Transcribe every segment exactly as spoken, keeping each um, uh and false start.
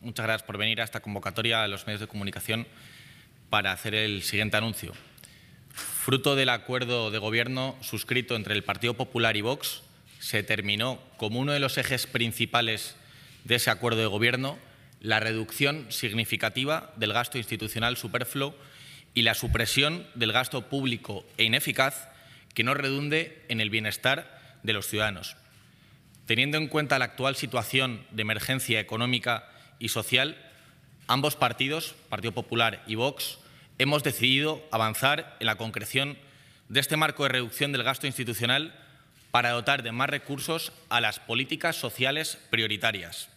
muchas gracias por venir a esta convocatoria a los medios de comunicación para hacer el siguiente anuncio. Fruto del acuerdo de gobierno suscrito entre el Partido Popular y Vox, se determinó como uno de los ejes principales de ese acuerdo de gobierno la reducción significativa del gasto institucional superfluo y la supresión del gasto público e ineficaz que no redunde en el bienestar de los ciudadanos. Teniendo en cuenta la actual situación de emergencia económica y social, ambos partidos, Partido Popular y Vox, hemos decidido avanzar en la concreción de este marco de reducción del gasto institucional para dotar de más recursos a las políticas sociales prioritarias.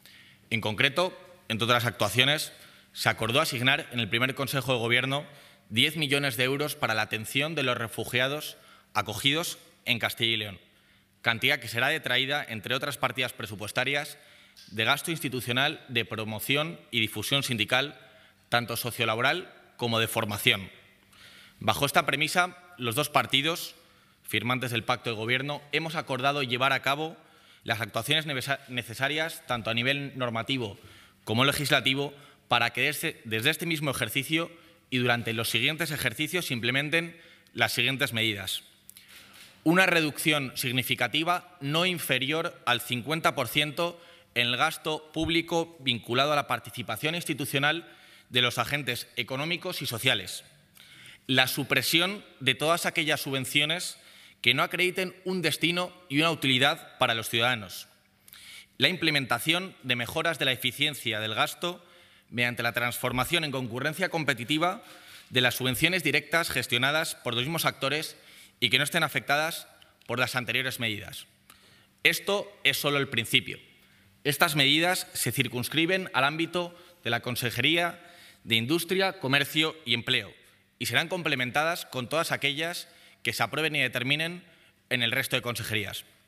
En concreto, entre otras actuaciones, se acordó asignar en el primer Consejo de Gobierno diez millones de euros para la atención de los refugiados acogidos en Castilla y León, cantidad que será detraída, entre otras partidas presupuestarias, de gasto institucional de promoción y difusión sindical, tanto sociolaboral como de formación. Bajo esta premisa, los dos partidos, firmantes del Pacto de Gobierno, hemos acordado llevar a cabo las actuaciones necesarias, tanto a nivel normativo como legislativo, para que desde, desde este mismo ejercicio y durante los siguientes ejercicios se implementen las siguientes medidas. Una reducción significativa no inferior al cincuenta por ciento en el gasto público vinculado a la participación institucional de los agentes económicos y sociales. La supresión de todas aquellas subvenciones que no acrediten un destino y una utilidad para los ciudadanos. La implementación de mejoras de la eficiencia del gasto mediante la transformación en concurrencia competitiva de las subvenciones directas gestionadas por los mismos actores y que no estén afectadas por las anteriores medidas. Esto es solo el principio. Estas medidas se circunscriben al ámbito de la Consejería de Industria, Comercio y Empleo y serán complementadas con todas aquellas que se aprueben y determinen en el resto de consejerías.